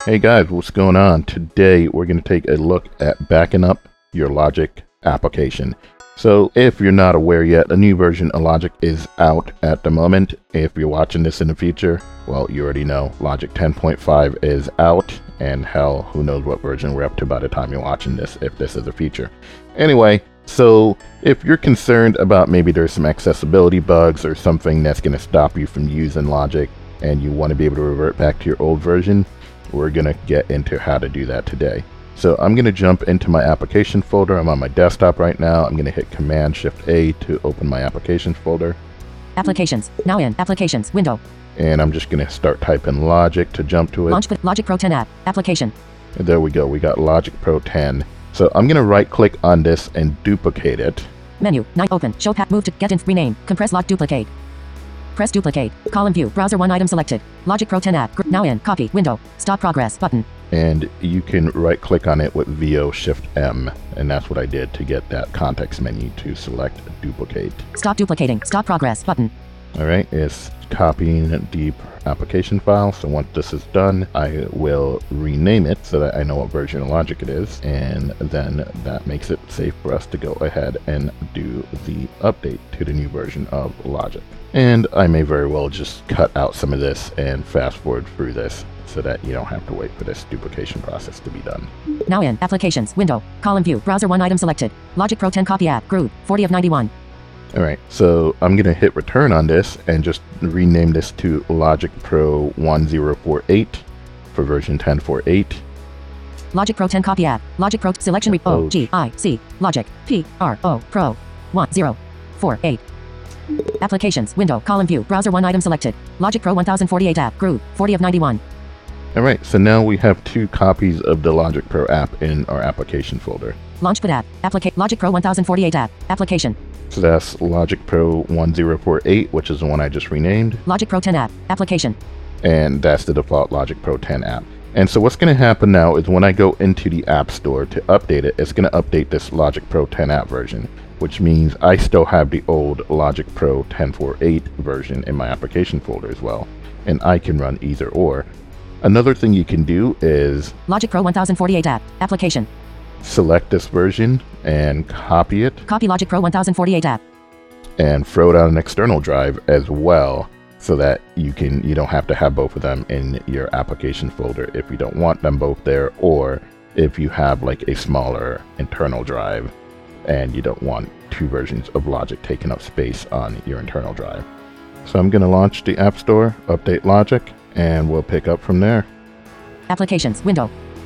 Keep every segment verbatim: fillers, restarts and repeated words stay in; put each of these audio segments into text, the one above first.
Hey guys, what's going on? Today we're going to take a look at backing up your Logic application. So if you're not aware yet, a new version of Logic is out at the moment. If you're watching this in the future, well, you already know Logic ten point five is out, and hell, who knows what version we're up to by the time you're watching this, if this is a feature. Anyway, so if you're concerned about maybe there's some accessibility bugs or something that's going to stop you from using Logic and you want to be able to revert back to your old version, we're going to get into how to do that today. So I'm going to jump into my application folder. I'm on my desktop right now. I'm going to hit Command Shift A to open my applications folder. Applications. Now in Applications window. And I'm just going to start typing Logic to jump to it. Launch Logic Pro ten app. Application. And there we go. We got Logic Pro ten. So I'm going to right click on this and duplicate it. Menu. nine open. Show path. Move to get in. Rename. Compress lock. Duplicate. Press duplicate. Column view. Browser one item selected. Logic Pro ten app. Now in. Copy. Window. Stop progress. Button. And you can right click on it with V O Shift M. And that's what I did to get that context menu to select duplicate. Stop duplicating. Stop progress. Button. All right. It's copying the application file. So once this is done, I will rename it so that I know what version of Logic it is. And then that makes it safe for us to go ahead and do the update to the new version of Logic. And I may very well just cut out some of this and fast forward through this so that you don't have to wait for this duplication process to be done. Now in Applications window. Column view. Browser one item selected. Logic Pro ten copy app. Groove. forty of ninety-one. All right, so I'm going to hit return on this and just rename this to Logic Pro ten forty-eight for version ten forty-eight. Logic Pro ten copy app. Logic Pro selection re O G I C. Logic P R O Pro ten forty-eight. Applications window. Column view. Browser one item selected. Logic Pro ten forty-eight app. Groove. forty of ninety-one. All right, so now we have two copies of the Logic Pro app in our application folder. Launchpad app. Applica Logic Pro ten forty-eight app. Application. So that's Logic Pro ten forty-eight, which is the one I just renamed. Logic Pro ten app. Application. And that's the default Logic Pro ten app. And so what's going to happen now is when I go into the App Store to update it, it's going to update this Logic Pro ten app version, which means I still have the old Logic Pro ten forty-eight version in my application folder as well. And I can run either or. Another thing you can do is Logic Pro ten forty-eight app. Application. Select this version and copy it. Copy Logic Pro ten forty-eight app. And throw it on an external drive as well, so that you can you don't have to have both of them in your application folder if you don't want them both there, or if you have like a smaller internal drive and you don't want two versions of Logic taking up space on your internal drive. So I'm going to launch the App Store, update Logic, and we'll pick up from there. Applications window.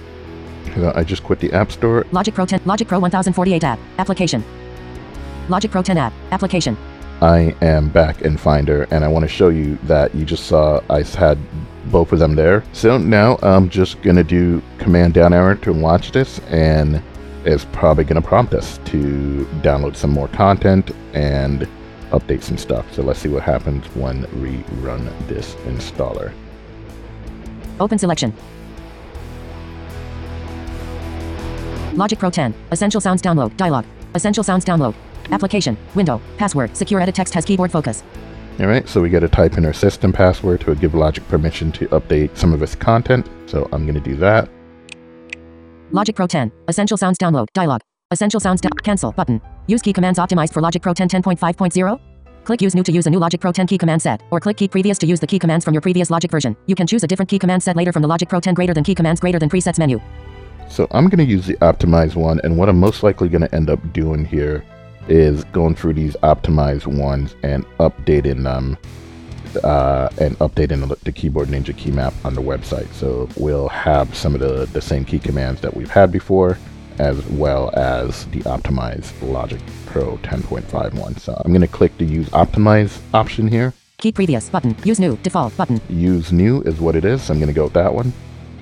So I just quit the App Store. Logic Pro ten Logic Pro ten forty-eight app. Application. Logic Pro ten app. Application. I am back in Finder, and I want to show you that you just saw I had both of them there. So now I'm just going to do Command down arrow to launch this, and it's probably going to prompt us to download some more content and update some stuff. So let's see what happens when we run this installer. Open selection. Logic Pro ten. Essential Sounds download. Dialog. Essential Sounds download. Application. Window. Password. Secure edit text has keyboard focus. All right, so we got to type in our system password to give Logic permission to update some of its content. So I'm going to do that. Logic Pro ten. Essential Sounds download. Dialog. Essential Sounds down. Cancel button. Use key commands optimized for Logic Pro ten ten point five point zero. Click Use New to use a new Logic Pro ten key command set, or click Key Previous to use the key commands from your previous Logic version. You can choose a different key command set later from the Logic Pro ten greater than key commands greater than presets menu. So I'm going to use the optimized one, and what I'm most likely going to end up doing here is going through these optimized ones and updating them uh, and updating the, the Keyboard Ninja key map on the website. So we'll have some of the, the same key commands that we've had before, as well as the optimized Logic Pro ten point five one. So I'm going to click the Use Optimize option here. Key Previous button. Use New default button. Use New is what it is, so I'm going to go with that one.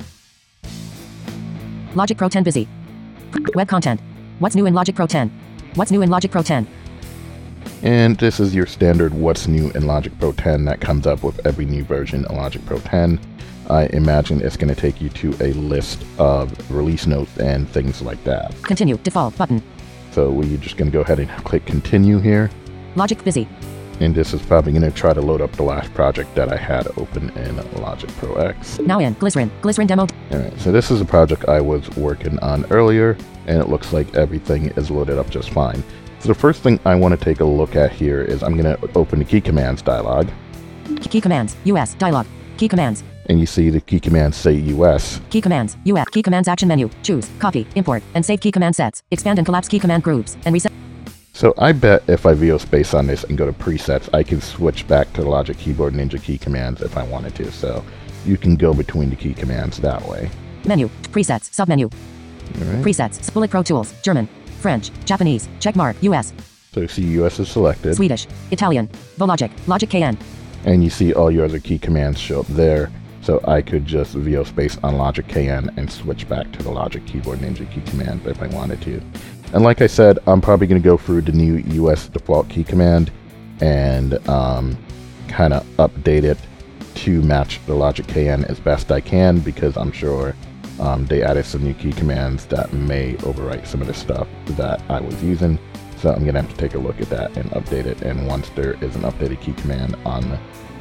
Logic Pro ten busy. Web content. What's new in Logic Pro ten? What's new in Logic Pro ten? And this is your standard What's New in Logic Pro ten that comes up with every new version of Logic Pro ten. I imagine it's going to take you to a list of release notes and things like that. Continue default button. So we're just going to go ahead and click Continue here. Logic busy. And this is probably going to try to load up the last project that I had open in Logic Pro X. Now in Glycerin. Glycerin demo. Alright, so this is a project I was working on earlier, and it looks like everything is loaded up just fine. So the first thing I want to take a look at here is I'm going to open the key commands dialog. Key commands. U S. Dialog. Key commands. And you see the key commands say U S. Key commands. U S. Key commands action menu. Choose, copy, import, and save key command sets. Expand and collapse key command groups, and reset. So I bet if I V O space on this and go to presets, I can switch back to the Logic Keyboard Ninja key commands if I wanted to. So you can go between the key commands that way. Menu. Presets. Submenu. Alright. Presets. Bullet Pro Tools. German. French. Japanese. Checkmark. U S. So you see U S is selected. Swedish. Italian. Vologic. Logic K N. And you see all your other key commands show up there. So I could just V O space on Logic K N and switch back to the Logic Keyboard Ninja key command if I wanted to. And like I said, I'm probably going to go through the new U S default key command and um, kind of update it to match the Logic K N as best I can, because I'm sure um, they added some new key commands that may overwrite some of the stuff that I was using. So I'm going to have to take a look at that and update it. And once there is an updated key command on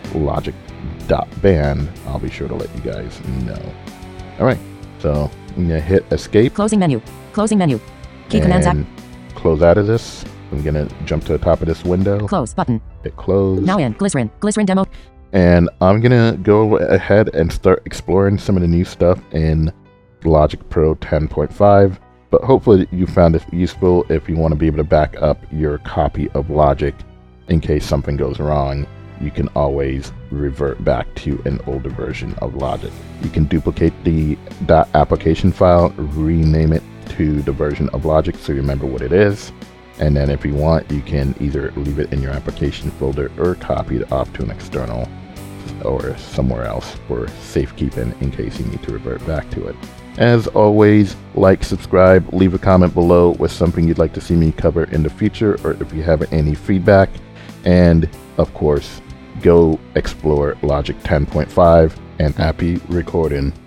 logic.band, I'll be sure to let you guys know. All right, so I'm going to hit escape. Closing menu. Closing menu. Key commands. And close out of this. I'm going to jump to the top of this window. Close button. Hit close. Now in Glycerin. Glycerin demo. And I'm going to go ahead and start exploring some of the new stuff in Logic Pro ten point five. But hopefully you found it useful if you want to be able to back up your copy of Logic in case something goes wrong. You can always revert back to an older version of Logic. You can duplicate the .application file, rename it to the version of Logic so you remember what it is. And then if you want, you can either leave it in your application folder or copy it off to an external or somewhere else for safekeeping in case you need to revert back to it. As always, like, subscribe, leave a comment below with something you'd like to see me cover in the future, or if you have any feedback. And of course, go explore Logic ten point five, and happy recording.